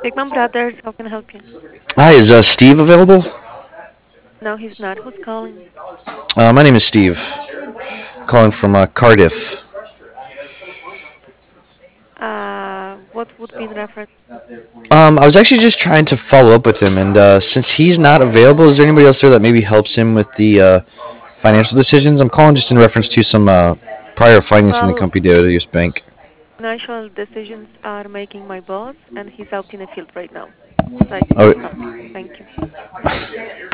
Bigman Brothers, how can I help you? Hi, is Steve available? No, he's not. Who's calling? My name is Steve, calling from Cardiff. What would be the reference? I was actually just trying to follow up with him, and since he's not available, is there anybody else there that maybe helps him with the financial decisions? I'm calling just in reference to some prior financing the Well, company did at a US bank. financial decisions are making my boss, and he's out in the field right now. So I cannot Oh, help you. Thank you.